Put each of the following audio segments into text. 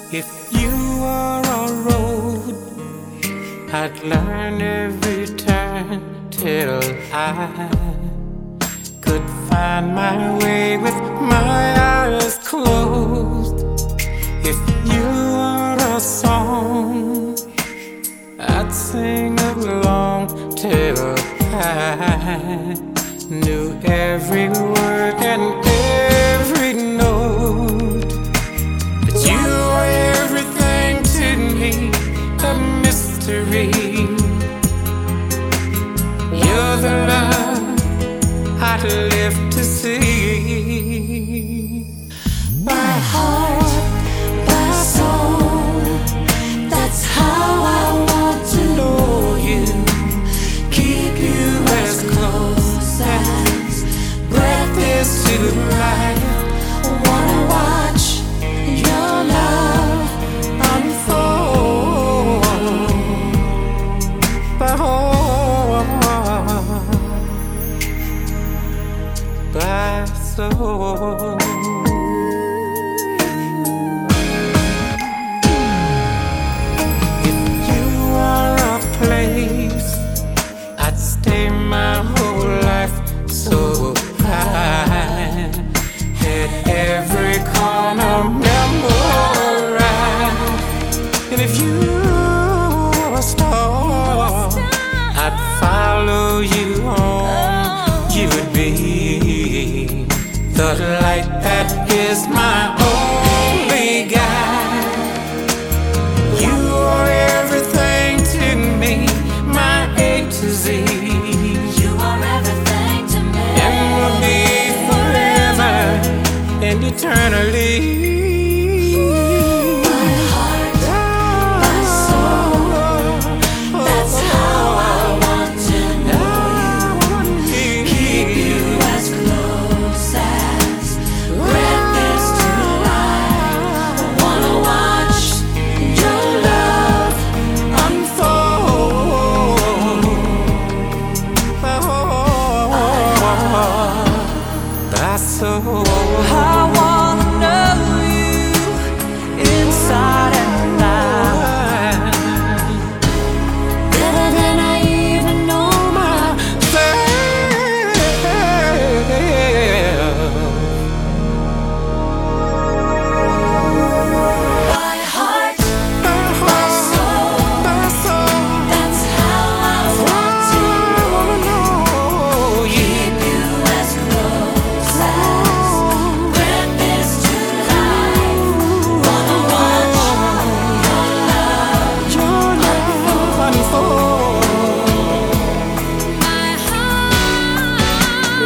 If you were a road, I'd learn every turn till I could find my way with my eyes closed. If you were a song, I'd sing along till I knew every word and every note. But you were everything to me, a mystery. You're the love I'd live to see. My heart, my soul, that's how I want to know you. Keep you as close as breath is to life. Wanna watch your love unfold. By soul. If you are a place, I'd stay my whole life so I had every corner memorized. And if you were a star, I'd follow you on. You would be the light that is my only guide. You are everything to me, my A to Z. You are everything to me, And will be forever and eternally. my heart, my soul, that's how I want to know you. Keep you as close as breath is to life. I wanna watch your love unfold. By soul. I wanna know you inside and out. Better than I even know my heart, my soul, that's how I want to know you. Keep you as close as breath is to life. Wanna watch your love unfold. My heart,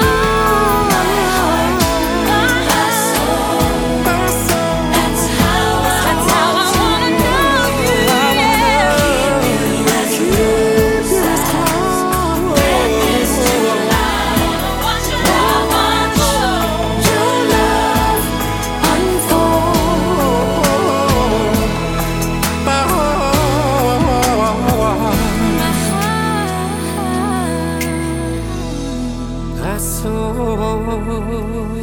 my soul, that's how I wanna know you. Keep you as close as breath is to life. Watch your love unfold. By soul.